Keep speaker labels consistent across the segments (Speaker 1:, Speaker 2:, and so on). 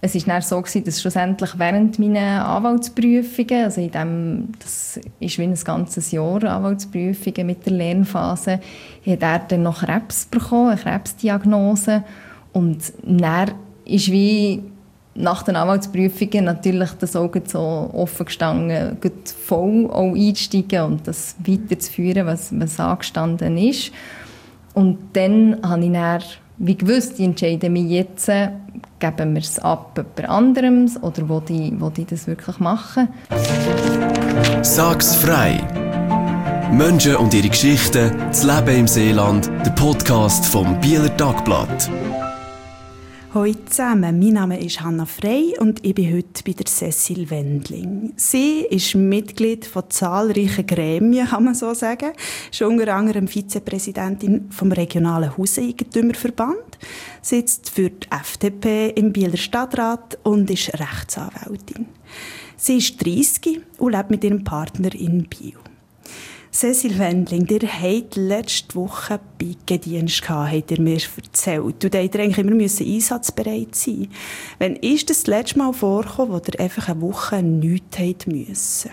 Speaker 1: Es war dann so, dass schlussendlich während meiner Anwaltsprüfungen, also das ist wie ein ganzes Jahr Anwaltsprüfungen mit der Lernphase, hat er dann noch Krebs bekommen, eine Krebsdiagnose. Und dann ist wie nach den Anwaltsprüfungen natürlich das Auge so offen gestanden, voll auch einzusteigen und das weiterzuführen, was angestanden ist. Und dann habe ich dann, wie gewusst, ich entscheide mich jetzt, geben wir es ab jemand anderem oder will ich das wirklich machen?
Speaker 2: Sag's frei! Menschen und ihre Geschichten, das Leben im Seeland, der Podcast vom Bieler Tagblatt.
Speaker 3: Hallo zusammen, mein Name ist Hanna Frey und ich bin heute bei der Cécile Wendling. Sie ist Mitglied von zahlreichen Gremien, kann man so sagen. Sie ist unter anderem Vizepräsidentin vom regionalen Hauseigentümerverband, sitzt für die FDP im Bieler Stadtrat und ist Rechtsanwältin. Sie ist 30 und lebt mit ihrem Partner in Biel. Cécile Wendling, ihr hattet letzte Woche Pikettdienst, habt ihr mir erzählt. Und da musst ihr eigentlich immer einsatzbereit sein. Wann ist das letzte Mal vorgekommen, wo ihr einfach eine Woche nichts habt müssen?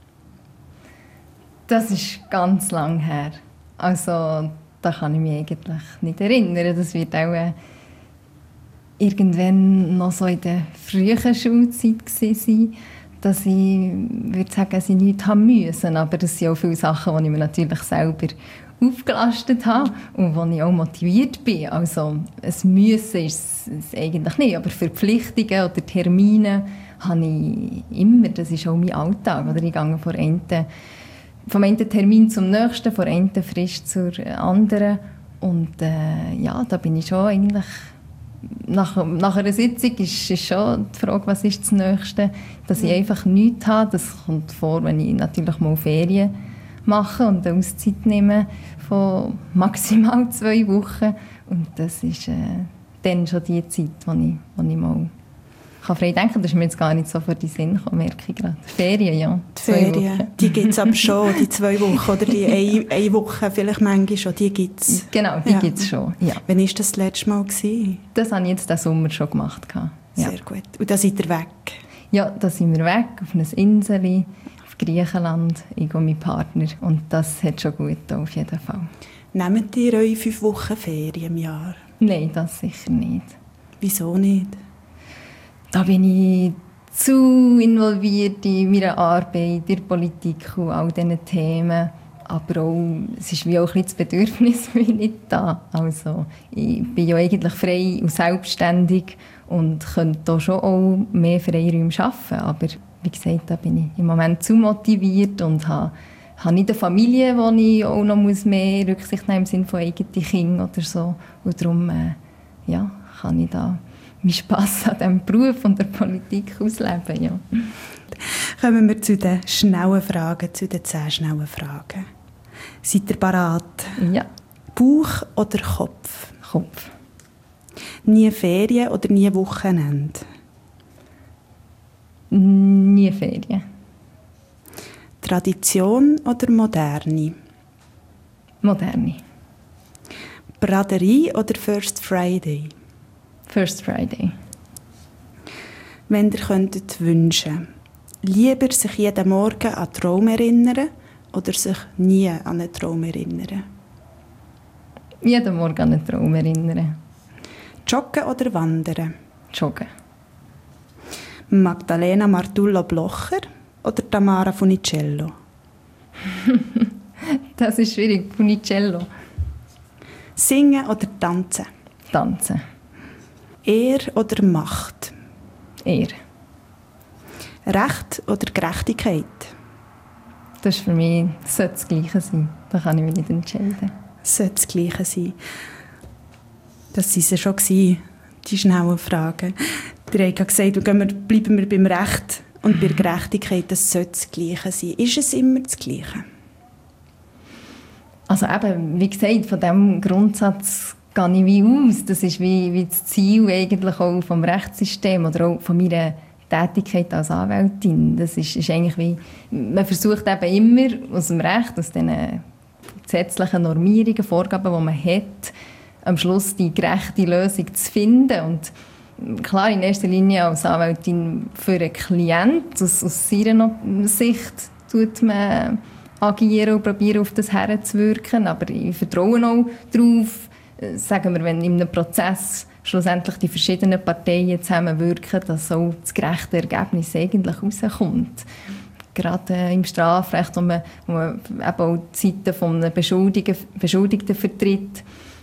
Speaker 1: Das ist ganz lang her. Also, da kann ich mich eigentlich nicht erinnern. Das wird auch irgendwann noch so in der frühen Schulzeit sein, dass ich würde sagen, dass ich nichts haben müssen. Aber das sind auch viele Sachen, die ich mir natürlich selber aufgelastet habe und wo ich auch motiviert bin. Also ein Müssen ist es eigentlich nicht, aber Verpflichtungen oder Termine habe ich immer. Das ist auch mein Alltag. Oder ich gehe vom einen Termin zum nächsten, von einer Frist zur anderen. Und ja, da bin ich schon eigentlich... Nach einer Sitzung ist schon die Frage, was ist das Nächste, dass ich einfach nichts habe. Das kommt vor, wenn ich natürlich mal Ferien mache und eine Auszeit nehme von maximal 2 Wochen. Und das ist dann schon die Zeit, wo ich mal frei denken kann. Das ist mir jetzt gar nicht so vor die Sinn gekommen, merke ich gerade. Ferien, ja.
Speaker 3: Die Ferien, die gibt es aber schon, die 2 Wochen oder die eine Woche vielleicht manchmal schon, die gibt es.
Speaker 1: Genau, die gibt es schon, ja.
Speaker 3: Wann war das letzte Mal?
Speaker 1: Das habe ich jetzt diesen Sommer schon gemacht. Ja.
Speaker 3: Sehr gut. Und dann seid ihr weg?
Speaker 1: Ja, da sind wir weg, auf einer Insel, auf Griechenland, ich und mein Partner. Und das hat schon gut auf jeden Fall.
Speaker 3: Nehmt ihr eure 5 Wochen Ferien im Jahr?
Speaker 1: Nein, das sicher nicht.
Speaker 3: Wieso nicht?
Speaker 1: Da bin ich zu involviert in meiner Arbeit, in der Politik und all diesen Themen. Aber auch, es ist wie auch ein bisschen das Bedürfnis nicht da. Also, ich bin ja eigentlich frei und selbstständig und könnte da schon auch mehr Freiräume schaffen. Aber wie gesagt, da bin ich im Moment zu motiviert und habe nicht eine Familie, wo ich auch noch mehr Rücksicht nehmen muss im Sinne von eigenen Kindern oder so. Und darum ja, kann ich da meinen Spass an diesem Beruf und der Politik ausleben. Ja.
Speaker 3: Kommen wir zu den schnellen Fragen, zu den 10 schnellen Fragen. Seid ihr bereit?
Speaker 1: Ja.
Speaker 3: Bauch oder Kopf?
Speaker 1: Kopf.
Speaker 3: Nie Ferien oder nie Wochenende?
Speaker 1: Nie Ferien.
Speaker 3: Tradition oder Moderne?
Speaker 1: Moderne.
Speaker 3: Braderie oder First Friday?
Speaker 1: First Friday.
Speaker 3: Wenn ihr könntet wünschen, lieber sich jeden Morgen an einen Traum erinnern oder sich nie an einen Traum erinnern?
Speaker 1: Jeden Morgen an einen Traum erinnern.
Speaker 3: Joggen oder wandern?
Speaker 1: Joggen.
Speaker 3: Magdalena Martullo-Blocher oder Tamara Funicello?
Speaker 1: Das ist schwierig. Funicello.
Speaker 3: Singen oder tanzen?
Speaker 1: Tanzen.
Speaker 3: Ehr oder Macht?
Speaker 1: Ehr.
Speaker 3: Recht oder Gerechtigkeit?
Speaker 1: Das ist für mich das Gleiche sein. Da kann ich mich nicht entscheiden.
Speaker 3: Es sollte das Gleiche sein. Das waren sie schon, die schnellen Fragen. Ihr habt gesagt, bleiben wir beim Recht und bei der Gerechtigkeit, das sollte das Gleiche sein. Ist es immer das Gleiche?
Speaker 1: Also eben, wie gesagt, von diesem Grundsatz gehe ich wie aus. Das ist wie das Ziel eigentlich auch vom Rechtssystem oder auch von meiner Tätigkeit als Anwältin. Das ist eigentlich wie, man versucht eben immer aus dem Recht, aus diesen gesetzlichen Normierungen, Vorgaben, die man hat, am Schluss die gerechte Lösung zu finden. Und klar, in erster Linie als Anwältin für einen Klienten. Aus seiner Sicht tut man agieren und probieren, auf das herzuwirken. Aber ich vertraue auch darauf, sagen wir, wenn in einem Prozess schlussendlich die verschiedenen Parteien zusammenwirken, dass auch das gerechte Ergebnis eigentlich rauskommt. Gerade im Strafrecht, wo man eben auch die Seite von einem Beschuldigten vertritt,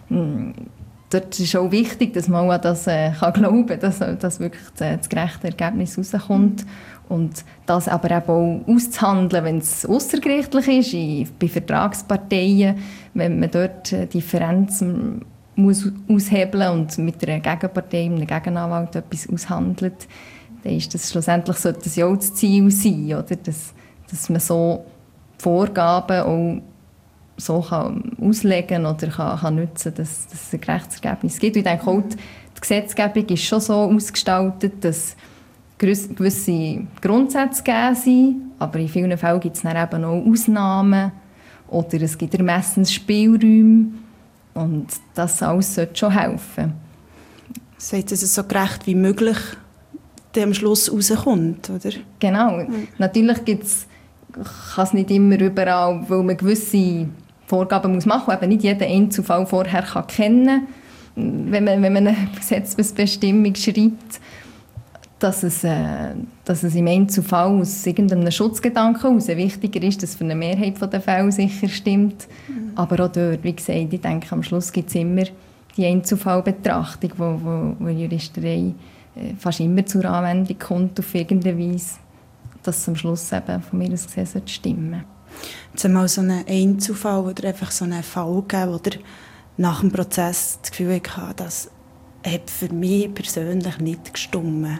Speaker 1: dort ist auch wichtig, dass man auch an das glauben kann, dass wirklich das gerechte Ergebnis rauskommt. Und das aber eben auch auszuhandeln, wenn es aussergerichtlich ist, bei Vertragsparteien, wenn man dort Differenzen muss aushebeln und mit einer Gegenpartei, einem Gegenanwalt etwas aushandelt, dann ist das schlussendlich sollte das ja auch das Ziel sein, oder? Dass man so Vorgaben auch so kann auslegen oder kann nutzen, dass es ein gerechtes Ergebnis gibt. Ich denke auch, die Gesetzgebung ist schon so ausgestaltet, dass gewisse Grundsätze gegeben sind, aber in vielen Fällen gibt es dann eben auch Ausnahmen oder es gibt Ermessensspielräume und das alles sollte schon helfen.
Speaker 3: Das heißt, dass es so gerecht wie möglich am Schluss rauskommt, oder?
Speaker 1: Genau. Natürlich kann es nicht immer überall, weil man gewisse Vorgaben machen muss, eben nicht jeden Einzelfall vorher kennen kann, wenn man eine Gesetzesbestimmung schreibt, dass es im Einzelfall aus irgendeinem Schutzgedanken heraus wichtiger ist, dass für eine Mehrheit der Fälle sicher stimmt. Aber auch dort, wie gesagt, ich denke, am Schluss gibt es immer die Einzelfallbetrachtung, wo Juristerei fast immer zur Anwendung kommt, auf irgendeine Weise, dass es am Schluss eben von mir aus gesehen stimmen.
Speaker 3: Jetzt einmal so einen Einzelfall oder einfach so einen Fall gegeben, wo der nach dem Prozess das Gefühl hatte, das hat für mich persönlich nicht gestimmt.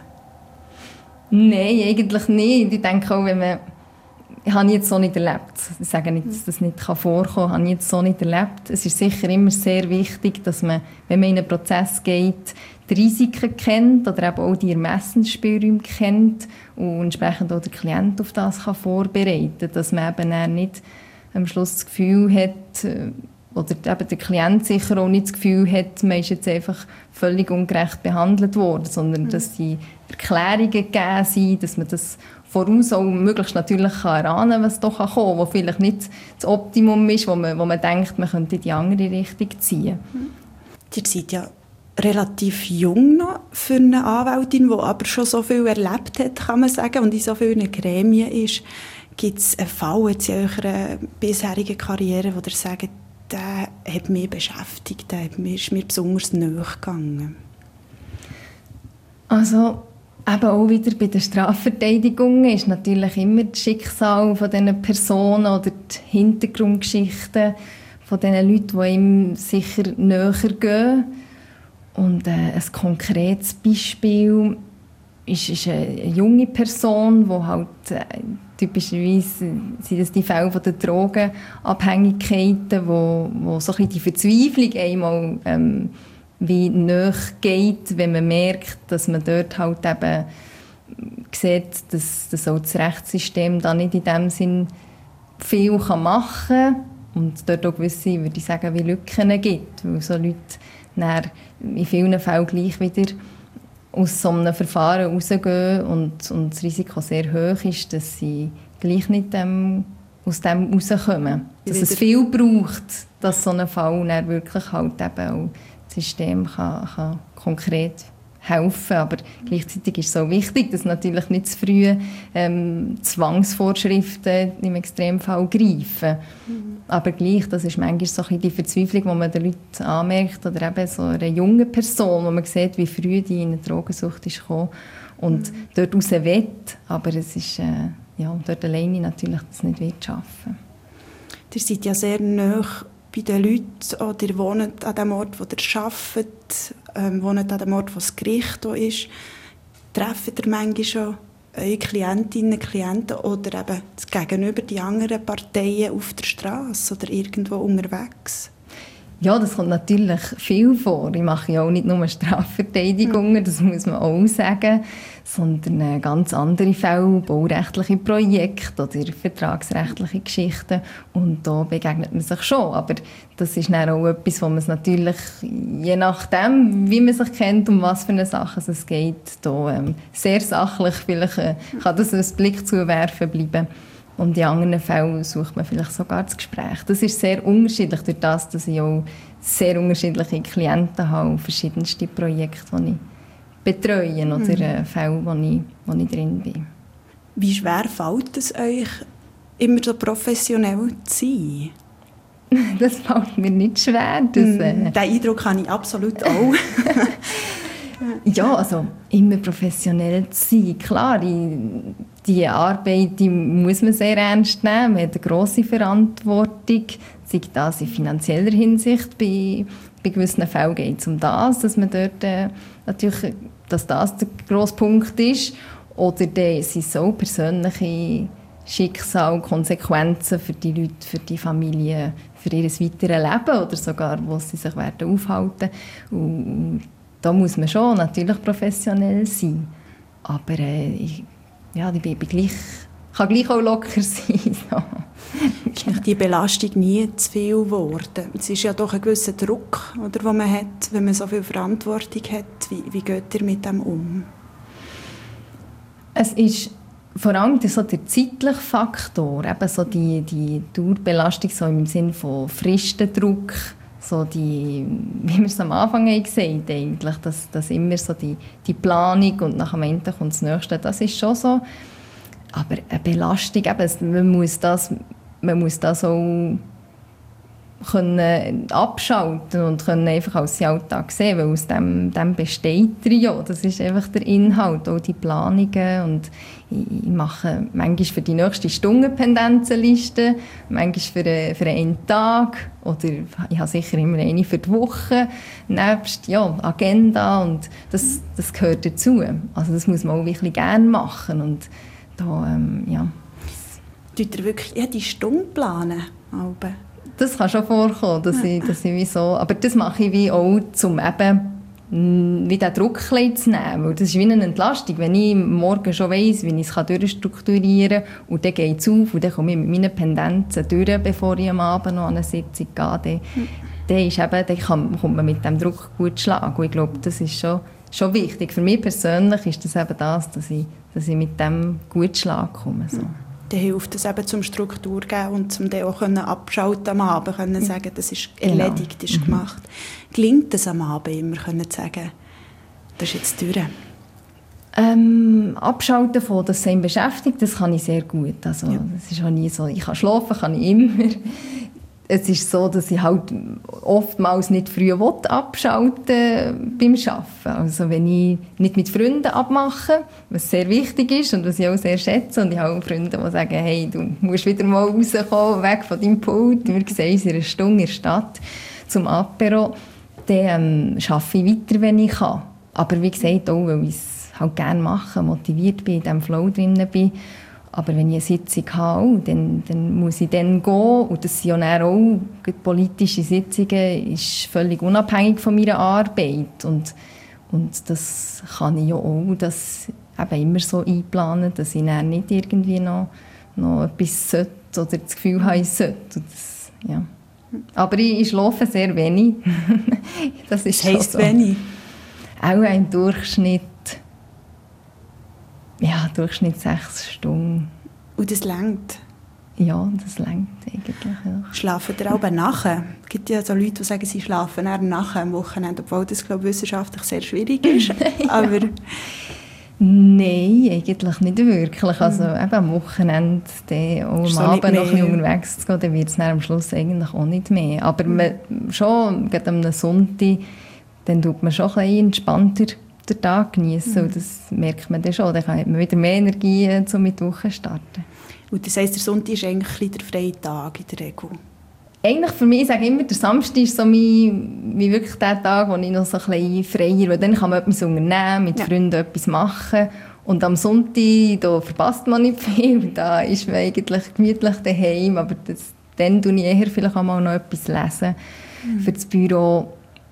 Speaker 1: Nein, eigentlich nicht. Ich denke auch, ich habe jetzt so nicht erlebt. Ich sage nicht, dass das nicht vorkommen kann. Ich habe jetzt so nicht erlebt. Es ist sicher immer sehr wichtig, dass man, wenn man in einen Prozess geht, die Risiken kennt oder eben auch die Ermessensspielräume kennt und entsprechend auch der Klient auf das kann vorbereiten kann. Dass man eben nicht am Schluss das Gefühl hat, oder eben der Klient sicher auch nicht das Gefühl hat, man ist jetzt einfach völlig ungerecht behandelt worden, sondern dass die Erklärungen gegeben sind, dass man das voraus auch möglichst natürlich erahnen kann, was doch kommen kann, was vielleicht nicht das Optimum ist, wo man denkt, man könnte in die andere Richtung ziehen.
Speaker 3: Ihr seid ja relativ jung noch für eine Anwältin, die aber schon so viel erlebt hat, kann man sagen, und in so vielen Gremien ist. Gibt es einen Fall jetzt in eurer bisherigen Karriere, wo ihr sagt, der hat mich beschäftigt, der ist mir besonders nahe gegangen?
Speaker 1: Also, eben auch wieder bei der Strafverteidigung ist natürlich immer das Schicksal von diesen Personen oder die Hintergrundgeschichten von diesen Leuten, die ihm sicher näher gehen. Und ein konkretes Beispiel ist eine junge Person, die halt typischerweise sind das die Fälle von der Drogenabhängigkeiten, wo so ein bisschen die Verzweiflung einmal wie näher geht, wenn man merkt, dass man dort halt eben sieht, dass auch das Rechtssystem da nicht in dem Sinn viel machen kann und dort auch gewisse, würde ich sagen, wie Lücken gibt, weil so Leute dann in vielen Fällen gleich wieder aus so einem Verfahren rausgehen und das Risiko sehr hoch ist, dass sie gleich nicht aus dem rauskommen. Dass es viel braucht, dass so ein Fall dann wirklich halt eben auch das System kann konkret helfen. Aber gleichzeitig ist es auch wichtig, dass natürlich nicht zu früh Zwangsvorschriften im Extremfall greifen. Aber gleich, das ist manchmal so ein bisschen die Verzweiflung, die man den Leuten anmerkt, oder eben so eine junge Person, wo man sieht, wie früh die in eine Drogensucht ist gekommen und dort raus will, aber es ist dort alleine natürlich das nicht wird schaffen.
Speaker 3: Ihr seid ja sehr nahe bei den Leuten, oder ihr wohnt an dem Ort, wo ihr arbeitet, wohnt an dem Ort, wo das Gericht ist. Trefft ihr manchmal schon eure Klientinnen und Klienten oder eben gegenüber die anderen Parteien auf der Straße oder irgendwo unterwegs?
Speaker 1: Ja, das kommt natürlich viel vor. Ich mache ja auch nicht nur Strafverteidigungen, das muss man auch sagen, sondern ganz andere Fälle, baurechtliche Projekte oder vertragsrechtliche Geschichten. Und da begegnet man sich schon. Aber das ist dann auch etwas, wo man es natürlich, je nachdem, wie man sich kennt, um was für eine Sache es geht, da, sehr sachlich vielleicht kann das ein Blick zuwerfen bleiben. Und in anderen Fällen sucht man vielleicht sogar das Gespräch. Das ist sehr unterschiedlich, durch das, dass ich auch sehr unterschiedliche Klienten habe, verschiedenste Projekte, die ich betreue oder Fälle, wo ich drin bin.
Speaker 3: Wie schwer fällt es euch, immer so professionell zu sein?
Speaker 1: Das fällt mir nicht schwer.
Speaker 3: Den Eindruck habe ich absolut auch.
Speaker 1: Ja, also immer professionell zu sein. Klar, die Arbeit die muss man sehr ernst nehmen. Man hat eine grosse Verantwortung, sei das in finanzieller Hinsicht. Bei gewissen Fällen geht es um das, dass man dort natürlich, dass das der grosse Punkt ist. Oder dann sind es auch persönliche Schicksal, Konsequenzen für die Leute, für die Familie, für ihr weiteres Leben oder sogar, wo sie sich werden aufhalten. Und da muss man schon natürlich professionell sein. Aber ich kann gleich auch locker sein. So.
Speaker 3: Ist die Belastung nie zu viel geworden? Es ist ja doch ein gewisser Druck, oder, den man hat, wenn man so viel Verantwortung hat. Wie geht ihr mit dem um? Es ist
Speaker 1: vor allem so der zeitliche Faktor, eben so die Dauerbelastung so im Sinne von Fristendruck, so wie wir es am Anfang gesagt haben, eigentlich, dass immer so die Planung und nach dem Ende kommt das Nächste, das ist schon so. Aber eine Belastung, eben, man muss das auch können abschalten und können einfach als Alltag sehen, weil aus dem besteht er ja. Das ist einfach der Inhalt, auch die Planungen. Und ich mache manchmal für die nächste Stunde Pendenzenliste, manchmal für einen Tag oder ich habe sicher immer eine für die Woche, nebst Agenda und das gehört dazu. Also das muss man auch wirklich gerne machen und da,
Speaker 3: Tut ihr wirklich die Stunde planen?
Speaker 1: Das kann schon vorkommen, dass ich wie so, aber das mache ich wie auch, um eben wie den Druck zu nehmen. Weil das ist wie eine Entlastung, wenn ich morgen schon weiss, wie ich es durchstrukturieren kann und dann geht es auf und dann komme ich mit meinen Pendenzen durch, bevor ich am Abend noch an eine Sitzung gehe, dann kommt man mit dem Druck gut schlagen. Und ich glaube, das ist schon wichtig. Für mich persönlich ist das eben das, dass ich mit dem gut schlagen komme. So.
Speaker 3: Dann hilft es eben zum Struktur geben und zum dann auch abschalten am Abend, können sagen, das ist erledigt, ist gemacht. Gelingt es am Abend immer, können sagen, das ist jetzt durch?
Speaker 1: Abschalten von das sein beschäftigt, das kann ich sehr gut. Also, das ist auch nie so, ich kann schlafen, kann ich immer. Es ist so, dass ich halt oftmals nicht früh abschalten beim Arbeiten. Also wenn ich nicht mit Freunden abmache, was sehr wichtig ist und was ich auch sehr schätze, und ich habe auch Freunde, die sagen, hey, du musst wieder mal rauskommen, weg von deinem Pult, wir sehen uns in einer Stunde in der Stadt zum Apero, dann arbeite ich weiter, wenn ich kann. Aber wie gesagt, auch weil ich es halt gerne mache, motiviert bin, in diesem Flow drin bin. Aber wenn ich eine Sitzung habe, dann muss ich dann gehen. Und das sind ja auch politische Sitzungen, ist völlig unabhängig von meiner Arbeit. Und das kann ich ja auch das eben immer so einplanen, dass ich dann nicht irgendwie noch etwas sollte oder das Gefühl habe, ich sollte. Das, ja. Aber ich schlafe sehr wenig. Das
Speaker 3: heisst so. Wenig?
Speaker 1: Auch ein Durchschnitt. Ja, Durchschnitt 6 Stunden.
Speaker 3: Und das reicht?
Speaker 1: Ja, das reicht eigentlich. Ja.
Speaker 3: Schlafen ihr auch nachher? Es gibt ja so Leute, die sagen, sie schlafen nachher am Wochenende, obwohl das, glaube ich, wissenschaftlich sehr schwierig ist. Aber
Speaker 1: nein, eigentlich nicht wirklich. Also eben am Wochenende, auch am Abend noch unterwegs zu gehen, dann wird es am Schluss eigentlich auch nicht mehr. Aber schon, gerade am Sonntag, dann tut man schon ein bisschen entspannter den Tag genießen. Und das merkt man dann schon. Dann hat man wieder mehr Energie, um mit der Woche zu starten.
Speaker 3: Und das heisst, der Sonntag ist eigentlich der freie Tag in der Regel?
Speaker 1: Eigentlich für mich, ich sage immer, der Samstag ist so wie wirklich der Tag, wo ich noch so ein bisschen freier, weil dann kann man etwas unternehmen, mit Freunden etwas machen. Und am Sonntag, da verpasst man nicht viel. Da ist man eigentlich gemütlich daheim, aber dann lese ich eher vielleicht auch mal noch etwas lesen. für das Büro.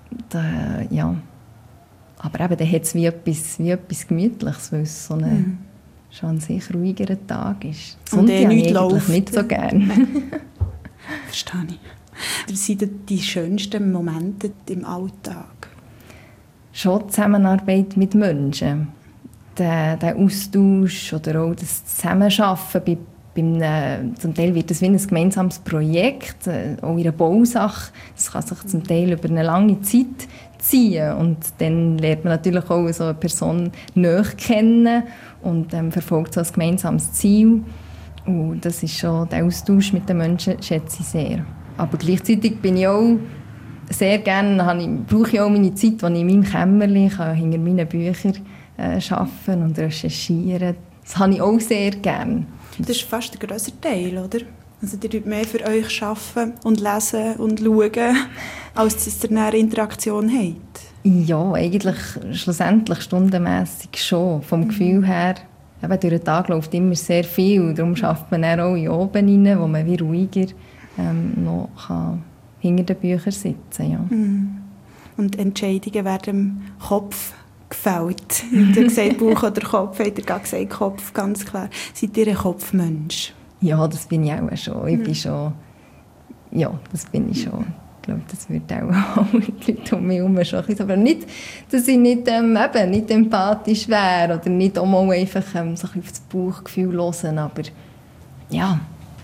Speaker 1: Ja. Aber eben, dann hat es wie etwas Gemütliches, weil es so ein schon an sich ruhigerer Tag ist.
Speaker 3: Und nichts läuft.
Speaker 1: Nicht so gerne.
Speaker 3: Verstehe ich. Was sind die schönsten Momente im Alltag?
Speaker 1: Schon die Zusammenarbeit mit Menschen. Der Austausch oder auch das Zusammenarbeiten. Zum Teil wird das wie ein gemeinsames Projekt, auch in einer Bausache. Das kann sich zum Teil über eine lange Zeit ziehen. Und dann lernt man natürlich auch so eine Person näher kennen und verfolgt so ein gemeinsames Ziel. Und das ist schon, der Austausch mit den Menschen schätze ich sehr. Aber gleichzeitig bin ich auch sehr gerne, brauche ich auch meine Zeit, die ich in meinem Kämmerchen hinter meinen Büchern arbeiten und recherchieren. Das habe ich auch sehr gerne.
Speaker 3: Das ist fast der grössere Teil, oder? Also ihr tut mehr für euch arbeiten und lesen und schauen, als dass ihr eine Interaktion habt? Ja,
Speaker 1: eigentlich schlussendlich stundenmässig schon. Vom Gefühl her, eben durch den Tag läuft immer sehr viel. Darum schafft man dann auch in oben rein, wo man wie ruhiger noch hinter den Büchern sitzen kann. Ja.
Speaker 3: Und Entscheidungen werden im Kopf gefällt. Ihr habt gesagt Bauch oder Kopf, habt ihr gerade gesagt Kopf, ganz klar. Seid ihr ein Kopfmensch?
Speaker 1: Ja, das bin ich auch schon. Ich bin schon... Ja, das bin ich schon. Ich glaube, das würde auch die Leute um mich herum schon ein bisschen... Aber nicht, dass ich nicht empathisch wäre oder nicht auch mal einfach so ein bisschen auf das Bauchgefühl hören. Aber ja,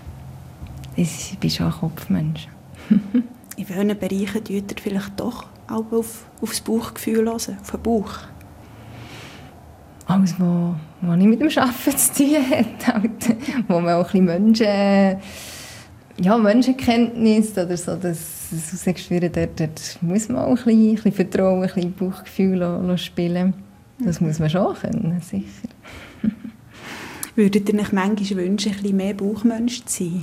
Speaker 1: ich bin schon ein Kopfmensch.
Speaker 3: In welchen Bereichen tut ihr vielleicht doch auch auf das Bauchgefühl hören, auf den Bauch?
Speaker 1: Alles, was nicht mit dem Arbeiten zu tun hat. Halt, wo man auch ein bisschen Menschenkenntnis oder so, das rausgespürt, dort muss man auch ein bisschen Vertrauen, ein bisschen Bauchgefühl spielen. Das muss man schon können, sicher.
Speaker 3: Würdet ihr euch manchmal wünschen, ein bisschen mehr Bauchmensch zu sein?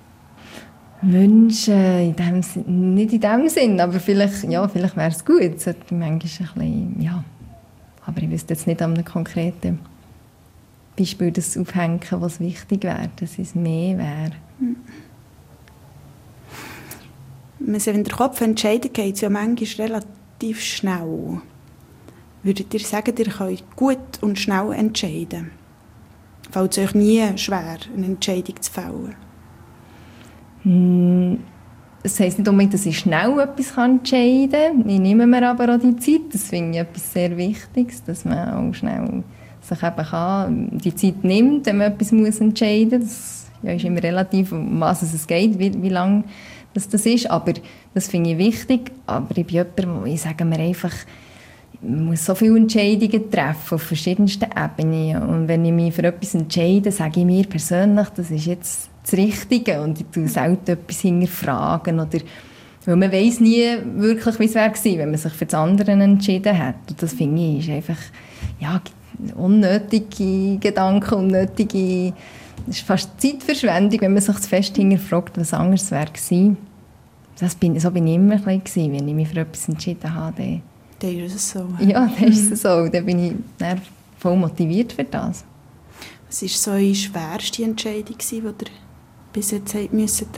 Speaker 1: Wünschen, nicht in dem Sinn, aber vielleicht wäre es gut. Es sollte manchmal ein bisschen, ja. Aber ich wüsste jetzt nicht an einem konkreten Beispiel das aufhängen, was wichtig wäre, dass es mehr wäre.
Speaker 3: Wenn der Kopf entscheidet, geht es ja manchmal relativ schnell. Würdet ihr sagen, ihr könnt gut und schnell entscheiden? Fällt es euch nie schwer, eine Entscheidung zu fällen?
Speaker 1: Das heisst nicht unbedingt, dass ich schnell etwas entscheiden kann. Ich nehme mir aber auch die Zeit. Das finde ich etwas sehr Wichtiges, dass man auch schnell sich eben die Zeit nimmt, wenn man etwas entscheiden muss. Das ist immer relativ, um was es geht, wie lange das ist. Aber das finde ich wichtig. Aber ich bin jemand, ich sage mir einfach, man muss so viele Entscheidungen treffen auf verschiedensten Ebenen. Und wenn ich mich für etwas entscheide, sage ich mir persönlich, das ist jetzt das Richtige. Und ich tue selten etwas hinterfragen. Weil man weiss nie wirklich, wie es wäre gewesen, wenn man sich für das andere entschieden hat. Und das finde ich ist einfach unnötige Gedanken, das ist fast Zeitverschwendung, wenn man sich zu fest hinterfragt, was anderes wäre gewesen. So bin ich immer ein bisschen, wenn ich mich für etwas entschieden habe.
Speaker 3: Dann ist es so.
Speaker 1: Ja, dann ist es so. Dann bin ich voll motiviert für das.
Speaker 3: Was war so die schwerste Entscheidung, die ihr bis jetzt treffen musst?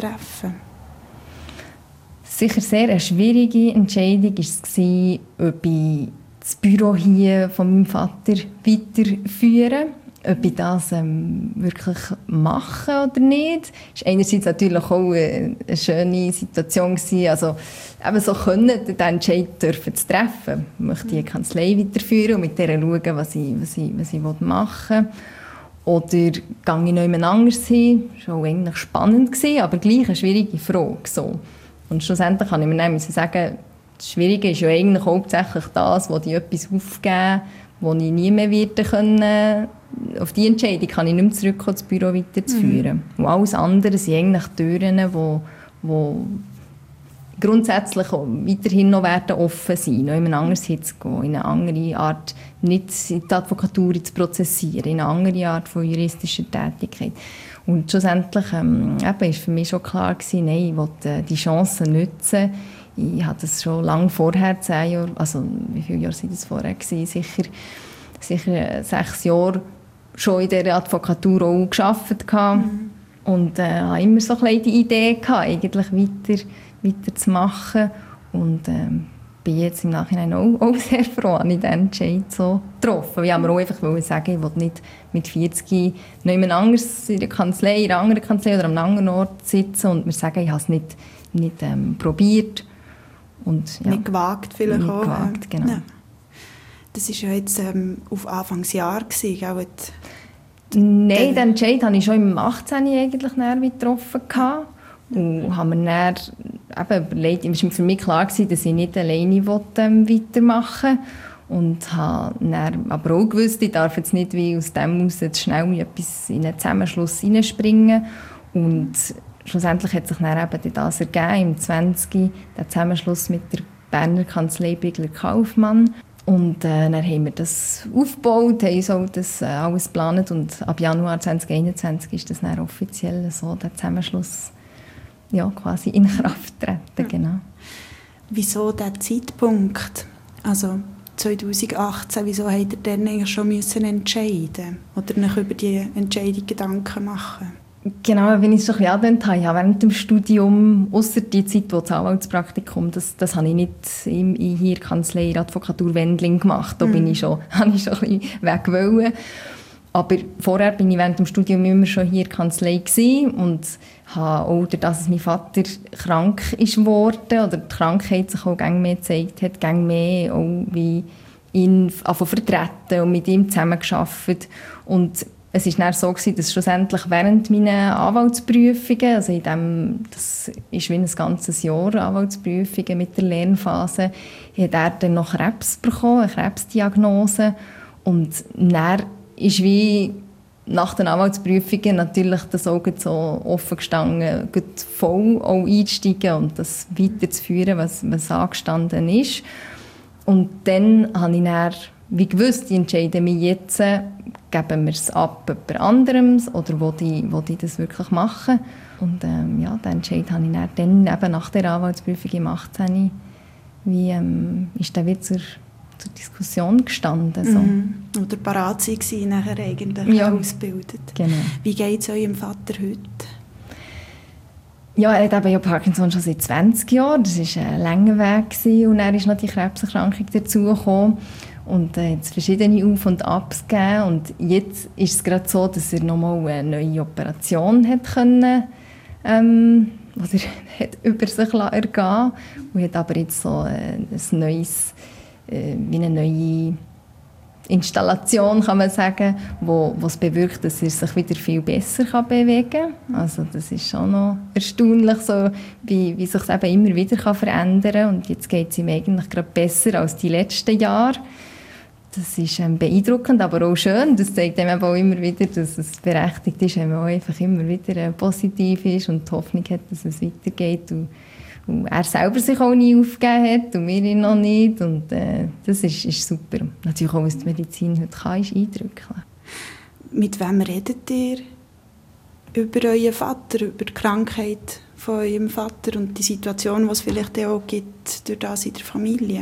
Speaker 1: Sicher sehr eine schwierige Entscheidung war es, ob ich das Büro hier von meinem Vater weiterführe. Ob ich das wirklich mache oder nicht. Das war einerseits natürlich auch eine schöne Situation. Also eben so können, den Entscheid zu treffen. Ich möchte die Kanzlei weiterführen und mit der schauen, was ich machen will. Oder gehe ich noch jemand anderes hin? Das war auch eigentlich spannend, aber gleich eine schwierige Frage. So. Und schlussendlich kann ich mir dann sagen, das Schwierige ist ja eigentlich hauptsächlich das, wo die etwas aufgeben, wo ich nie mehr werden können. Auf diese Entscheidung kann ich nicht mehr zurückkommen, das Büro weiterzuführen. Und alles andere sind eigentlich Türen, die grundsätzlich weiterhin noch offen sein werden, noch in ein anderes hinzugehen, in eine andere Art, nicht in die Advokatur zu prozessieren, in eine andere Art von juristischer Tätigkeit. Und schlussendlich war für mich schon klar gewesen, nein, ich wollte die Chance nutzen. Ich hatte das schon lange vorher, 10 Jahre, also wie viele Jahre waren das vorher gewesen? Sicher 6 Jahre schon in dieser Advokatur auch gearbeitet. Und hatte immer so ein bisschen die Idee gehabt, eigentlich weiter zu machen. Und bin jetzt im Nachhinein auch sehr froh, dass ich diesen Entscheid so getroffen. Ich wollte mir auch einfach sagen, ich will nicht mit 40 noch jemand anderes in einer anderen Kanzlei oder an einem anderen Ort sitzen und mir sagen, ich habe es nicht probiert. Und, ja,
Speaker 3: nicht gewagt vielleicht
Speaker 1: nicht
Speaker 3: auch.
Speaker 1: Gewagt, genau.
Speaker 3: Ja. Das war ja jetzt auf Anfangsjahr, gell?
Speaker 1: Nein, den Entscheid hatte ich schon im 18. eigentlich getroffen. Und habe mir dann eben überlegt, es war für mich klar, dass ich nicht alleine weitermachen will. Und habe dann aber auch gewusst, ich darf jetzt nicht wie aus dem heraus jetzt schnell etwas in einen Zusammenschluss hineinspringen. Und schlussendlich hat sich dann eben das ergeben, im 20. der Zusammenschluss mit der Berner Kanzlei Bigler-Kaufmann. Und dann haben wir das aufgebaut, haben so das alles geplant und ab Januar 2021 ist das dann offiziell so, der Zusammenschluss quasi in Kraft treten. Genau.
Speaker 3: Wieso dieser Zeitpunkt? Also 2018, wieso habt ihr dann eigentlich schon entscheiden oder euch über die Entscheidung Gedanken machen?
Speaker 1: Genau, wenn ich es schon angedeutet habe, ja, während dem Studium, ausser die Zeit, wo das Anwaltspraktikum, das habe ich nicht hier in der Kanzlei in der Advokatur Wendling gemacht. Da habe ich schon ein bisschen weg wollen. Aber vorher bin ich während dem Studium immer schon hier in der Kanzlei gewesen und habe auch dadurch, dass mein Vater krank ist geworden oder die Krankheit sich auch gäng mehr gezeigt hat, gäng mehr auch wie ihn vertreten und mit ihm zusammengearbeitet. Und es war dann so, dass schlussendlich während meiner Anwaltsprüfungen, also das ist wie ein ganzes Jahr Anwaltsprüfungen mit der Lernphase, hat er dann noch Krebs bekommen, eine Krebsdiagnose. Und dann ist wie nach den Anwaltsprüfungen natürlich das Auge so offen gestanden, voll auch einzusteigen und das weiterzuführen, was angestanden ist. Und dann habe ich dann wie gewusst, ich entscheide mich jetzt, geben wir es ab jemand anderem oder will ich das wirklich machen. Und den Entscheid habe ich dann eben nach der Anwaltsprüfung im 18. Ist dann wieder zur Diskussion gestanden. So.
Speaker 3: Oder parat war nachher eigentlich ausgebildet.
Speaker 1: Genau.
Speaker 3: Wie geht es eurem Vater heute?
Speaker 1: Ja, er hat eben Parkinson schon seit 20 Jahren. Das war ein langer Weg. Und dann ist noch die Krebserkrankung dazugekommen. Und jetzt verschiedene Auf- und Abs gegeben. Und jetzt ist es gerade so, dass er nochmal eine neue Operation hat können, oder hat über sich ergehen. Und hat aber jetzt so ein neues, wie eine neue Installation, kann man sagen, wo es bewirkt, dass er sich wieder viel besser bewegen kann. Also das ist schon noch erstaunlich, so, wie sich es eben immer wieder verändern kann. Und jetzt geht es ihm eigentlich gerade besser als die letzten Jahre. Das ist beeindruckend, aber auch schön. Das zeigt einem auch immer wieder, dass es berechtigt ist, wenn man auch einfach immer wieder positiv ist und die Hoffnung hat, dass es weitergeht. Und er selber sich auch nie aufgegeben hat und wir ihn noch nicht. Und das ist super. Natürlich auch, was die Medizin heute kann, ist eindrücklich.
Speaker 3: Mit wem redet ihr über euren Vater, über die Krankheit von eurem Vater und die Situation, die es vielleicht auch gibt durch das in der Familie?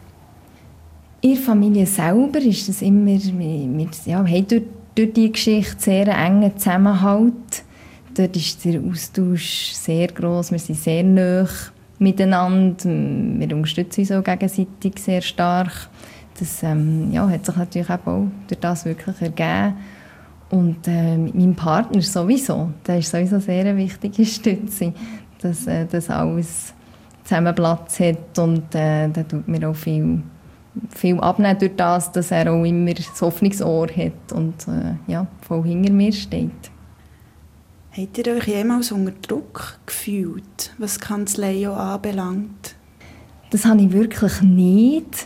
Speaker 1: In der Familie selber ist es immer, wir haben durch die Geschichte sehr engen Zusammenhalt. Dort ist der Austausch sehr gross, wir sind sehr nahe miteinander, wir unterstützen uns auch gegenseitig sehr stark. Das hat sich natürlich auch durch das wirklich ergeben. Und mein Partner sowieso, der ist sowieso sehr eine wichtige Stütze, dass das alles zusammen Platz hat und da tut mir auch viel abnehmen durch das, dass er auch immer das Hoffnungsohr hat und voll hinter mir steht.
Speaker 3: Habt ihr euch jemals unter Druck gefühlt, was die Kanzlei anbelangt?
Speaker 1: Das habe ich wirklich nicht.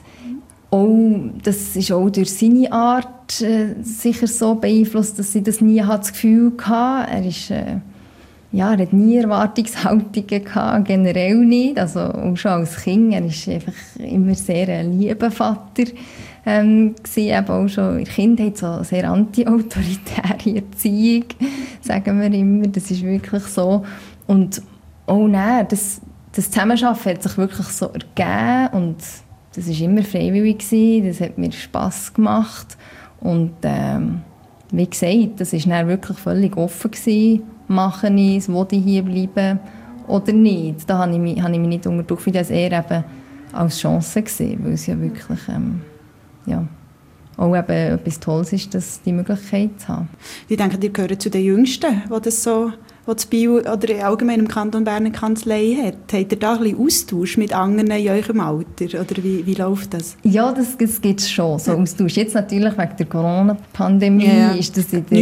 Speaker 1: Das ist auch durch seine Art sicher so beeinflusst, dass ich das nie das Gefühl hatte. Er hat nie Erwartungshaltungen gehabt, generell nicht. Also auch schon als Kind. Er war einfach immer sehr ein lieber Vater. Eben auch schon in der Kindheit so sehr anti-autoritäre Erziehung, sagen wir immer. Das ist wirklich so. Und auch das Zusammenarbeiten hat sich wirklich so ergeben. Und das war immer freiwillig gewesen. Das hat mir Spass gemacht. Und wie gesagt, das war dann wirklich völlig offen gewesen. Mache ich es, will ich hier bleiben oder nicht. Da habe ich mich nicht unter Druck, ich das eher eben als Chance gesehen, weil es ja wirklich auch eben etwas Tolles ist, die Möglichkeit zu haben.
Speaker 3: Ich denke, ihr gehört zu den Jüngsten, die das Bio oder allgemein im Kanton Bern eine Kanzlei hat. Habt ihr da ein bisschen Austausch mit anderen in eurem Alter? Oder wie läuft das?
Speaker 1: Ja, das gibt es schon, so Austausch. Jetzt natürlich wegen der Corona-Pandemie ist das ist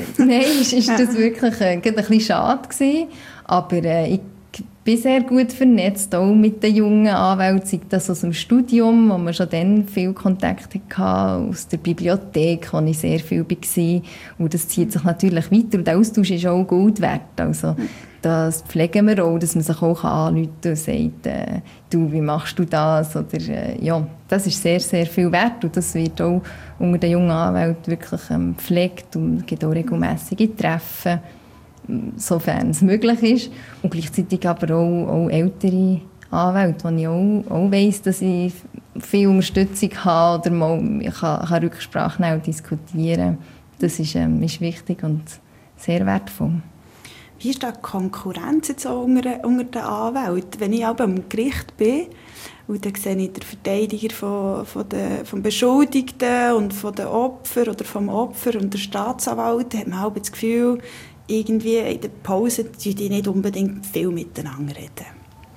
Speaker 1: das wirklich ein bisschen schade gewesen. Aber ich bin sehr gut vernetzt, auch mit den jungen Anwälten, sei das aus dem Studium, wo man schon dann viel Kontakt hatte, aus der Bibliothek, wo ich sehr viel war. Und das zieht sich natürlich weiter. Und der Austausch ist auch Gold wert. Also, das pflegen wir auch, dass man sich auch anrufen kann und sagt, du, wie machst du das? Oder, das ist sehr, sehr viel wert. Und das wird auch unter den jungen Anwälten wirklich gepflegt und es gibt auch regelmässige Treffen, sofern es möglich ist. Und gleichzeitig aber auch ältere Anwälte, wo ich auch weiss, dass ich viel Unterstützung habe oder mal ich kann Rücksprache nehmen und diskutieren. Das ist wichtig und sehr wertvoll.
Speaker 3: Wie ist die Konkurrenz jetzt auch unter den Anwälten? Wenn ich auch am Gericht bin und dann sehe ich den Verteidiger vom Beschuldigten und von den Opfern oder vom Opfer und der Staatsanwalt, dann hat man auch das Gefühl, irgendwie in der Pause die nicht unbedingt viel miteinander reden.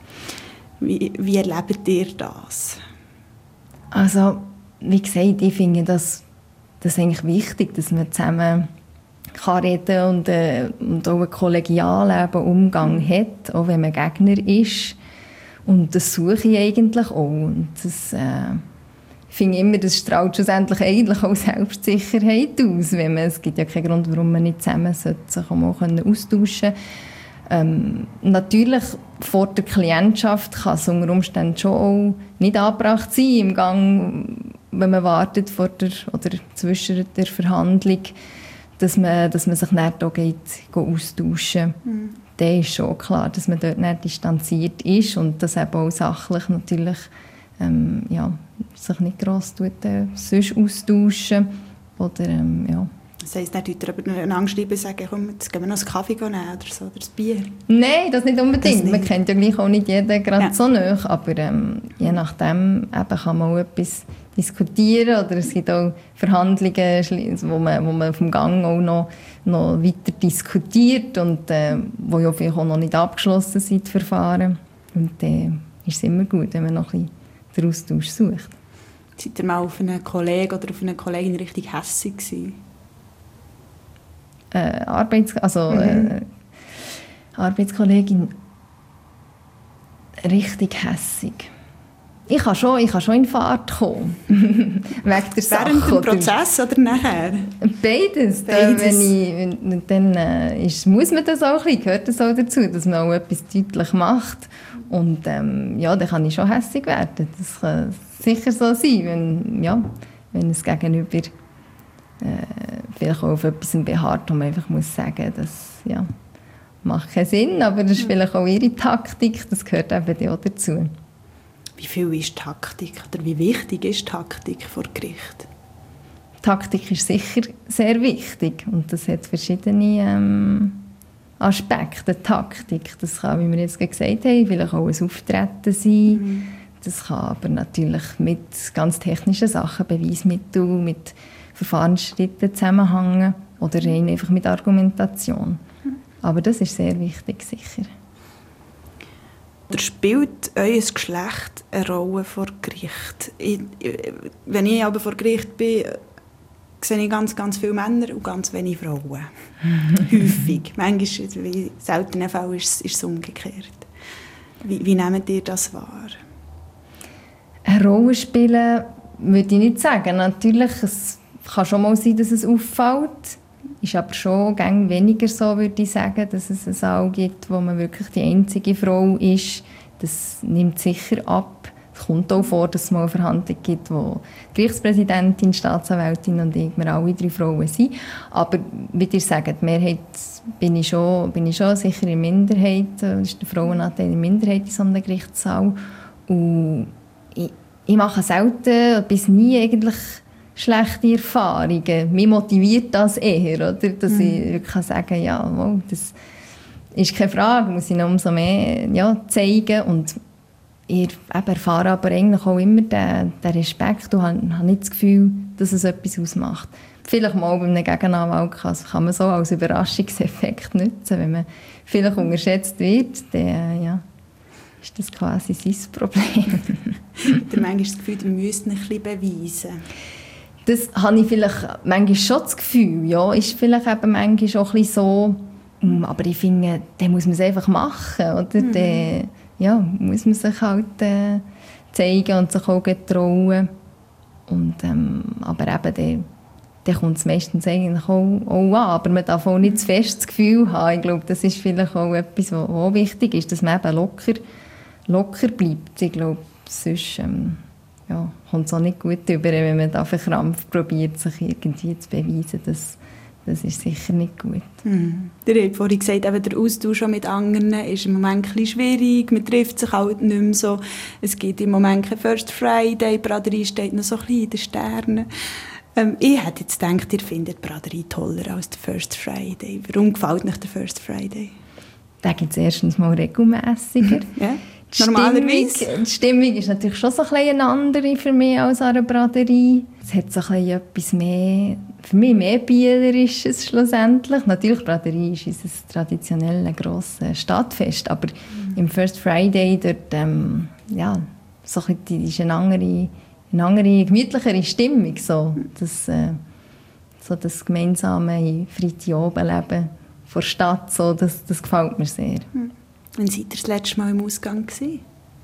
Speaker 3: Wie erlebt ihr das?
Speaker 1: Also, wie gesagt, ich finde das eigentlich wichtig, dass man zusammen kann reden und auch einen kollegialen Umgang hat, auch wenn man Gegner ist. Und das suche ich eigentlich auch. Und das finde ich immer, das strahlt schlussendlich eigentlich auch Selbstsicherheit aus. Es gibt ja keinen Grund, warum man nicht zusammen sich auch mal austauschen kann. Natürlich vor der Klientschaft kann es unter Umständen schon auch nicht angebracht sein im Gang, wenn man wartet oder zwischen der Verhandlung, dass man sich nicht auch austauschen geht. Dann ist schon klar, dass man dort nicht distanziert ist und dass eben auch sachlich natürlich sich nicht gross sonst austauschen. Oder,
Speaker 3: Das heisst nicht, Leute einander schreiben und sagen, komm, jetzt gehen wir noch einen Kaffee nehmen oder so, oder ein Bier?
Speaker 1: Nein, das nicht unbedingt. Man kennt ja gleich auch nicht jeden gerade so nahe, aber je nachdem eben kann man auch etwas diskutieren oder es gibt auch Verhandlungen, wo man vom Gang auch noch weiter diskutiert und wo ja vielleicht auch noch nicht abgeschlossen sind, die Verfahren. Und dann ist es immer gut, wenn man noch ein bisschen den Austausch sucht.
Speaker 3: Seid ihr mal auf einen Kollegen oder auf eine Kollegin richtig hässig gewesen?
Speaker 1: Arbeitskollegin richtig hässig. Ich kann schon in Fahrt kommen. Wegen der Sache.
Speaker 3: Während dem Prozess oder nachher?
Speaker 1: Beides. Dann muss man das auch ein bisschen, gehört das auch dazu, dass man auch etwas deutlich macht. Und dann kann ich schon hässig werden. Das kann sicher so sein, wenn es Gegenüber vielleicht auch auf etwas beharrt, wo man einfach muss sagen, das macht keinen Sinn, aber das ist vielleicht auch ihre Taktik, das gehört eben auch dazu.
Speaker 3: Wie viel ist Taktik oder wie wichtig ist Taktik vor Gericht?
Speaker 1: Taktik ist sicher sehr wichtig und das hat verschiedene Aspekte. Taktik, das kann, wie wir jetzt gesagt haben, vielleicht auch ein Auftreten sein. Das kann aber natürlich mit ganz technischen Sachen, Beweismitteln, mit Verfahrensschritten zusammenhängen oder rein einfach mit Argumentation. Aber das ist sehr wichtig, sicher.
Speaker 3: Oder spielt euer Geschlecht eine Rolle vor Gericht? Wenn ich aber vor Gericht bin, sehe ich ganz, ganz viele Männer und ganz wenig Frauen. Häufig. Manchmal, in seltenen Fällen, ist es umgekehrt. Wie nehmt ihr das wahr?
Speaker 1: Eine Rolle spielen würde ich nicht sagen. Natürlich, es kann schon mal sein, dass es auffällt. Ist aber schon weniger so, würde ich sagen, dass es einen Saal gibt, wo man wirklich die einzige Frau ist. Das nimmt sicher ab. Es kommt auch vor, dass es mal eine Verhandlung gibt, wo die Gerichtspräsidentin, Staatsanwältin und ich, wir alle 3 Frauen sind. Aber wie ihr sagt, die Mehrheit bin ich schon sicher in Minderheit. Das ist der Frauenanteil in Minderheit in so einem Gerichtssaal. Und ich mache selten bis nie eigentlich schlechte Erfahrungen. Mich motiviert das eher, oder? Dass ich wirklich sagen kann, ist keine Frage, muss ich noch umso mehr zeigen. Und ich erfahre aber eigentlich auch immer den Respekt und habe nicht das Gefühl, dass es etwas ausmacht. Vielleicht mal bei einem Gegenanwalt kann man so als Überraschungseffekt nutzen. Wenn man vielleicht unterschätzt wird, dann ist das quasi sein Problem.
Speaker 3: Oder manchmal das Gefühl, du müsst ein bisschen beweisen.
Speaker 1: Das habe ich vielleicht manchmal schon das Gefühl. Ja, ist vielleicht eben manchmal auch ein bisschen so. Aber ich finde, dann muss man es einfach machen. Oder? Dann muss man sich halt zeigen und sich auch trauen. Und, aber eben, dann kommt es meistens eigentlich auch an. Aber man darf auch nicht zu fest das Gefühl haben. Ich glaube, das ist vielleicht auch etwas, was auch wichtig ist, dass man eben locker bleibt. Ich glaube, sonst kommt es auch nicht gut über, wenn man da verkrampft probiert, sich irgendwie zu beweisen. Das ist sicher nicht gut.
Speaker 3: Ihr habt vorhin gesagt, eben der Austausch mit anderen ist im Moment ein bisschen schwierig. Man trifft sich halt nicht mehr so. Es gibt im Moment kein First Friday. Die Braderie steht noch so ein bisschen in den Sternen. Ich hätte jetzt gedacht, ihr findet die Braderie toller als der First Friday. Warum gefällt euch der First Friday?
Speaker 1: Den gibt es erstens mal regelmässiger.
Speaker 3: Ja. Normalerweise.
Speaker 1: Die Stimmung ist natürlich schon so ein bisschen eine andere für mich als an einer Braderie. Es hat so ein etwas mehr, für mich mehr Bielerisches schlussendlich. Natürlich, die Braderie ist unser traditionelles grosses Stadtfest, aber im First Friday dort, so ein bisschen, ist eine andere, gemütlichere Stimmung. So das gemeinsame Freitagabendleben vor der Stadt, so, das gefällt mir sehr.
Speaker 3: Wann seid ihr das letzte Mal im Ausgang gewesen?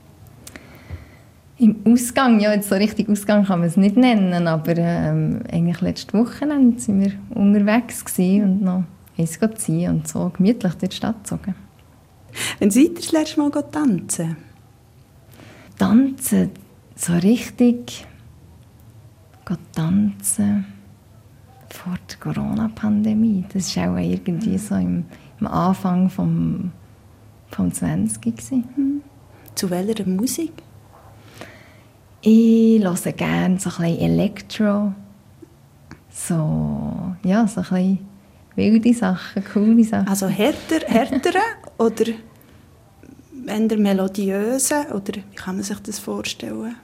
Speaker 1: Im Ausgang? Ja, jetzt so richtig Ausgang kann man es nicht nennen, aber eigentlich letzte Wochenende waren wir unterwegs und noch eins ziehen und so gemütlich durch die Stadt gezogen.
Speaker 3: Wann seid ihr das letzte Mal tanzen?
Speaker 1: Tanzen? So richtig tanzen vor der Corona-Pandemie. Das war auch irgendwie so im Anfang vom 20.
Speaker 3: Zu welcher Musik?
Speaker 1: Ich höre gerne so ein bisschen Elektro. So ein bisschen wilde Sachen, coole Sachen.
Speaker 3: Also härtere oder eher melodiöse? Oder wie kann man sich das vorstellen?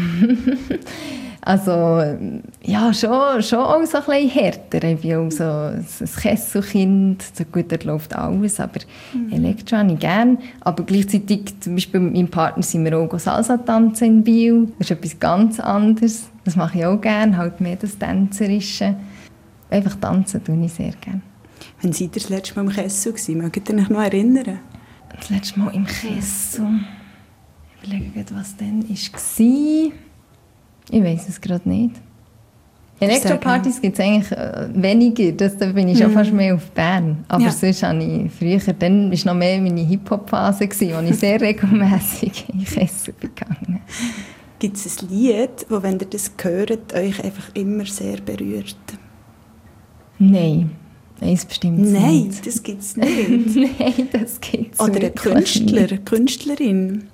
Speaker 1: Also, ja, schon auch so ein bisschen härter. Ich bin auch so ein Kesselkind. So gut, dort läuft alles, aber Elektro habe ich gerne. Aber gleichzeitig, zum Beispiel mit meinem Partner, sind wir auch Salsa tanzen in Biel. Das ist etwas ganz anderes. Das mache ich auch gerne, halt mehr das Tänzerische. Einfach tanzen tue ich sehr gerne.
Speaker 3: Wann seid ihr das letzte Mal im Kessel gewesen? Mögt ihr euch noch erinnern?
Speaker 1: Das letzte Mal im Kessel? Ich überlege, was dann war. Ich weiss es gerade nicht. Elektropartys gibt es eigentlich weniger. Da bin ich schon fast mehr auf Bern. Aber sonst habe ich früher, dann war noch mehr meine Hip-Hop-Phase, wo ich sehr regelmässig in Kessel gegangen.
Speaker 3: Gibt es ein Lied, das, wenn ihr das hört, euch einfach immer sehr berührt?
Speaker 1: Nein. Das bestimmt nicht.
Speaker 3: Nein, das gibt es nicht.
Speaker 1: Nein, das gibt es
Speaker 3: nicht. Oder ein Künstler, eine Künstlerin.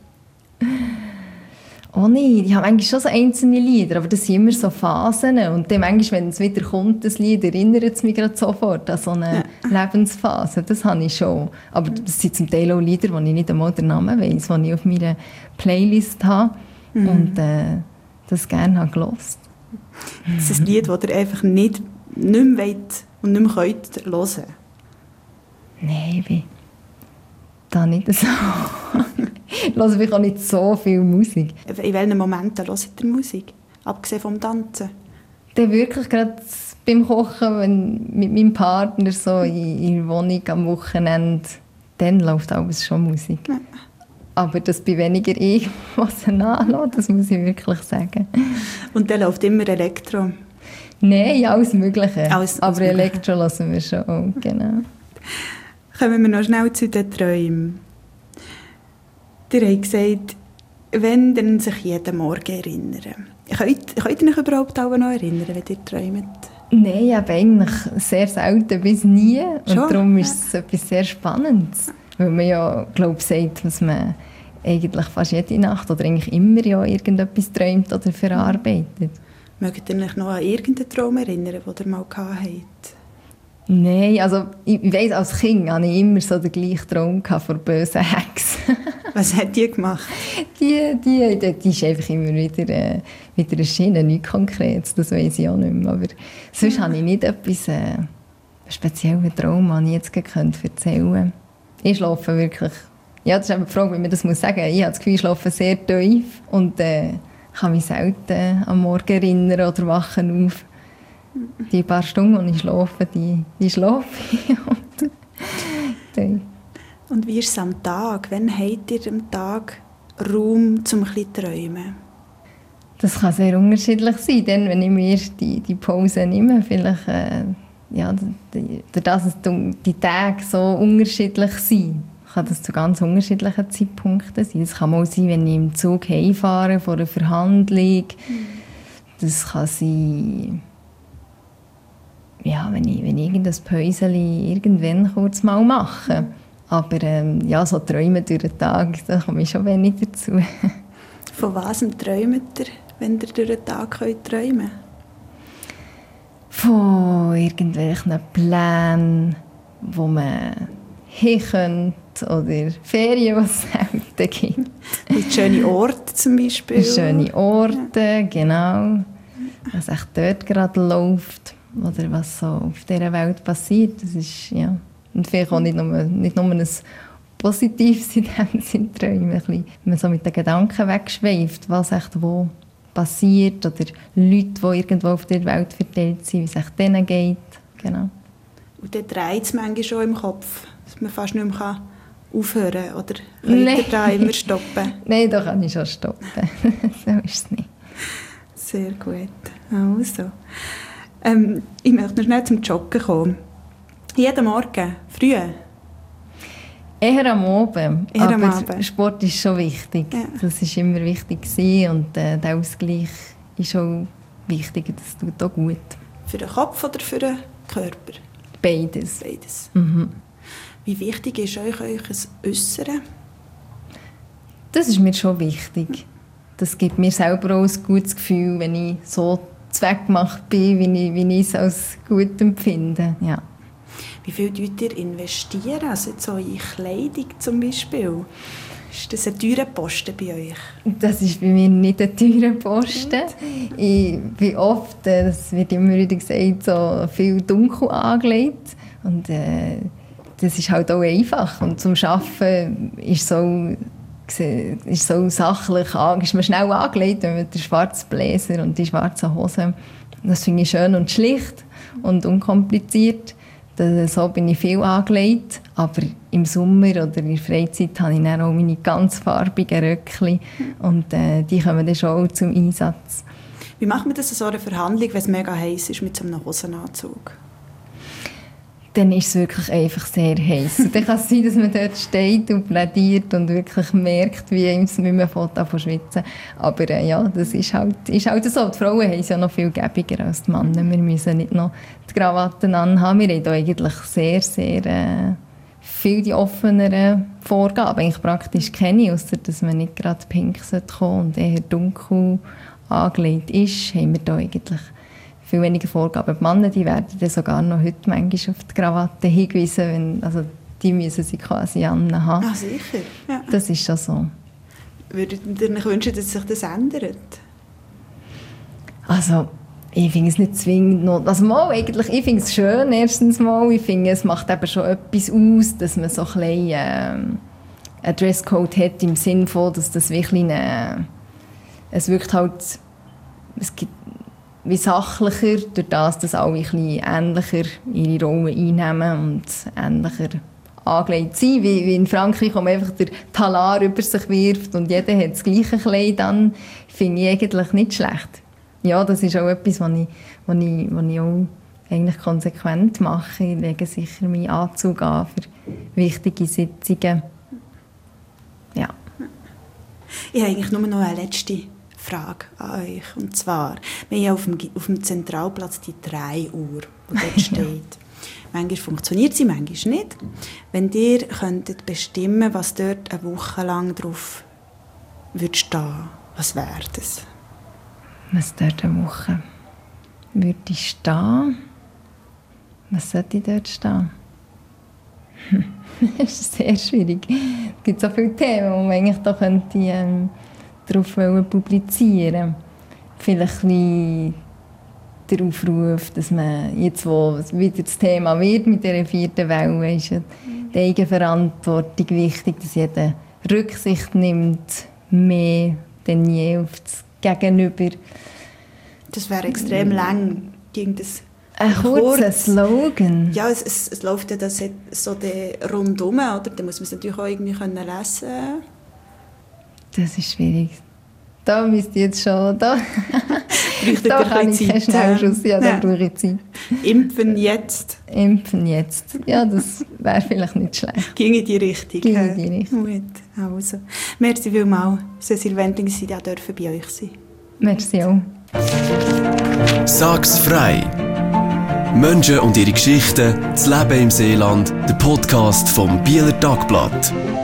Speaker 1: Oh nein, ich habe eigentlich schon so einzelne Lieder, aber das sind immer so Phasen. Und dann manchmal, wenn es wieder kommt, das Lied, erinnert es mich gerade sofort an so eine Lebensphase. Das habe ich schon. Aber das sind zum Teil auch Lieder, die ich nicht einmal den Namen weiss, die ich auf meiner Playlist habe und das gerne habe gehört.
Speaker 3: Das ist ein Lied, das ihr einfach nicht mehr wollt und nicht mehr könnt hören?
Speaker 1: Nein, ich bin da nicht so. Ich höre vielleicht auch nicht so viel Musik.
Speaker 3: In welchen Momenten hört ihr Musik? Abgesehen vom Tanzen?
Speaker 1: Dann wirklich gerade beim Kochen, wenn mit meinem Partner so in der Wohnung am Wochenende, dann läuft alles schon Musik. Ja. Aber das bin weniger ich, was nachlässt, das muss ich wirklich sagen.
Speaker 3: Und dann läuft immer Elektro?
Speaker 1: Nein, alles Mögliche.
Speaker 3: Aber
Speaker 1: Elektro lassen wir schon auch, genau.
Speaker 3: Kommen wir noch schnell zu den Träumen. Ihr habt gesagt, wenn dann sich jeden Morgen erinnern. Könnt ihr euch überhaupt auch noch erinnern, wenn ihr träumt?
Speaker 1: Nein, aber eigentlich sehr selten bis nie. Und
Speaker 3: schon?
Speaker 1: Darum ist es etwas sehr Spannendes. Weil man ja, glaube ich, sagt, was man eigentlich fast jede Nacht oder eigentlich immer ja irgendetwas träumt oder verarbeitet.
Speaker 3: Mögt ihr euch noch an irgendeinen Traum erinnern, den ihr mal gehabt habt?
Speaker 1: Nein, also ich weiss, als Kind hatte ich immer so den gleichen Traum von bösen Hexen.
Speaker 3: Was hat die gemacht?
Speaker 1: Die ist einfach immer wieder erschienen, nichts Konkretes, das weiss ich auch nicht mehr. Aber sonst habe ich nicht etwas einen speziellen Traum, den ich jetzt erzählen könnte. Ich schlafe wirklich, ja, das ist eben die Frage, wie man das sagen muss. Ich habe das Gefühl, ich schlafe sehr tief und kann mich selten am Morgen erinnern oder wachen auf. Die paar Stunden, die ich schlafe, die schlafe ich.
Speaker 3: Und wie ist es am Tag? Wann habt ihr am Tag Raum, um ein bisschen zu träumen?
Speaker 1: Das kann sehr unterschiedlich sein. Dann, wenn ich mir die Pause nehme, vielleicht, dadurch, dass die Tage so unterschiedlich sind, kann das zu ganz unterschiedlichen Zeitpunkten sein. Das kann mal sein, wenn ich im Zug heimfahre vor einer Verhandlung. Das kann sein, ja, wenn ich irgendein Päuschen irgendwann kurz mal mache. Aber so träumen durch den Tag, da komme ich schon wenig dazu.
Speaker 3: Von was träumt ihr, wenn ihr durch den Tag träumen könnt?
Speaker 1: Von irgendwelchen Plänen, wo man hin könnte, oder Ferien, die es selten gibt.
Speaker 3: Mit schönen Orten zum Beispiel.
Speaker 1: Schöne Orte, genau. Was echt dort gerade läuft oder was so auf dieser Welt passiert, das ist, ja. Und vielleicht auch nicht nur ein positives in diesem Sinne träumen, wenn man so mit den Gedanken wegschweift, was echt wo passiert oder Leute, die irgendwo auf der Welt verteilt sind, wie es echt denen geht. Genau.
Speaker 3: Und dann dreht es manchmal schon im Kopf, dass man fast nicht mehr aufhören kann. Oder könnt ihr da immer stoppen?
Speaker 1: Nein, da kann ich schon stoppen. So ist es nicht.
Speaker 3: Sehr gut. Also. Ich möchte noch schnell zum Joggen kommen. Jeden Morgen, früh?
Speaker 1: Eher am Abend. Aber Sport ist schon wichtig. Ja. Das war immer wichtig gewesen und der Ausgleich ist auch wichtig. Das tut auch gut.
Speaker 3: Für den Kopf oder für den Körper?
Speaker 1: Beides.
Speaker 3: Mhm. Wie wichtig ist euch ein Äußeren?
Speaker 1: Das ist mir schon wichtig. Das gibt mir selber auch ein gutes Gefühl, wenn ich so zweckgemacht bin, wie ich es als gut empfinde. Ja.
Speaker 3: Wie viel investiert ihr? Also so in Kleidung zum Beispiel? Ist das ein teurer Posten bei euch? Das
Speaker 1: ist bei mir nicht ein teurer Posten. Ich bin oft, das wird immer wieder gesagt, so viel dunkel angelegt. Und das ist halt auch einfach. Und zum Arbeiten ist so sachlich, ist man schnell angelegt, wenn man den schwarzen Bläser und die schwarzen Hosen. Das finde ich schön und schlicht und unkompliziert. So bin ich viel angelegt. Aber im Sommer oder in der Freizeit habe ich dann auch meine ganz farbigen Röckchen. Und die kommen dann schon auch zum Einsatz.
Speaker 3: Wie macht man das in so einer Verhandlung, wenn es mega heiß ist mit so einem Hosenanzug?
Speaker 1: Dann ist es wirklich einfach sehr heiß. Dann kann es sein, dass man dort steht und plädiert und wirklich merkt, wie man von schwitzen. Aber ja, das ist halt so. Die Frauen haben es ja noch viel gäbiger als die Männer. Wir müssen nicht noch die Krawatten anhaben. Wir haben da eigentlich sehr, sehr viel die offeneren Vorgaben. Eigentlich praktisch keine, ausser dass man nicht gerade pink kommen und eher dunkel angelegt ist, haben wir da eigentlich viel weniger Vorgaben. Die Männer, die werden dann sogar noch heute manchmal auf die Krawatte hingewiesen, also die müssen sie quasi anhaben.
Speaker 3: Ah, sicher? Ja.
Speaker 1: Das ist schon so.
Speaker 3: Würdet ihr euch wünschen, dass sich das ändert?
Speaker 1: Also, ich finde es nicht zwingend noch. Also mal, eigentlich, ich finde es schön, erstens mal. Ich finde, es macht eben schon etwas aus, dass man so ein bisschen einen Dresscode hat, im Sinne von, dass das wirklich es wirkt halt, es gibt wie sachlicher, durch das, dass alle ein bisschen ähnlicher ihre Rollen einnehmen und ähnlicher angelegt sind. Wie in Frankreich, wo man einfach den Talar über sich wirft und jeder hat das gleiche Kleid an, finde ich eigentlich nicht schlecht. Ja, das ist auch etwas, was ich auch eigentlich konsequent mache. Ich lege sicher meinen Anzug an für wichtige Sitzungen. Ja.
Speaker 3: Ich habe eigentlich nur noch eine letzte Frage an euch. Und zwar, wir haben auf dem Zentralplatz die 3 Uhr, die dort steht. Manchmal funktioniert sie, manchmal nicht. Wenn ihr könntet bestimmen, was dort eine Woche lang drauf würde stehen, was wäre das?
Speaker 1: Was dort eine Woche würde stehen? Was sollte dort stehen? Das ist sehr schwierig. Es gibt so viele Themen, die man eigentlich da könnte, darauf publizieren. Vielleicht ein der Aufruf, dass man jetzt, wo wieder das Thema wird mit der 4. Welle, ist die Eigenverantwortung wichtig, dass jeder Rücksicht nimmt, mehr denn je auf das Gegenüber. Das
Speaker 3: wäre extrem lang, ging das.
Speaker 1: Ein kurzer Slogan.
Speaker 3: Ja, es läuft ja das so rundum, oder? Da muss man es natürlich auch irgendwie lesen können.
Speaker 1: Das ist schwierig. Da müsst ihr jetzt schon... Da
Speaker 3: kann ich keinen
Speaker 1: Schnellschuss. Ja, da brauche ich Zeit.
Speaker 3: Impfen jetzt.
Speaker 1: Impfen jetzt. Ja, das wäre vielleicht nicht schlecht.
Speaker 3: Ging in die Richtung.
Speaker 1: Ging in die Richtung.
Speaker 3: Gut, also. Merci vielmals, Cécile Wendling, dass Sie da dürfen bei euch sein.
Speaker 1: Merci auch.
Speaker 2: Sag's frei! Menschen und ihre Geschichten, das Leben im Seeland, der Podcast vom Bieler Tagblatt.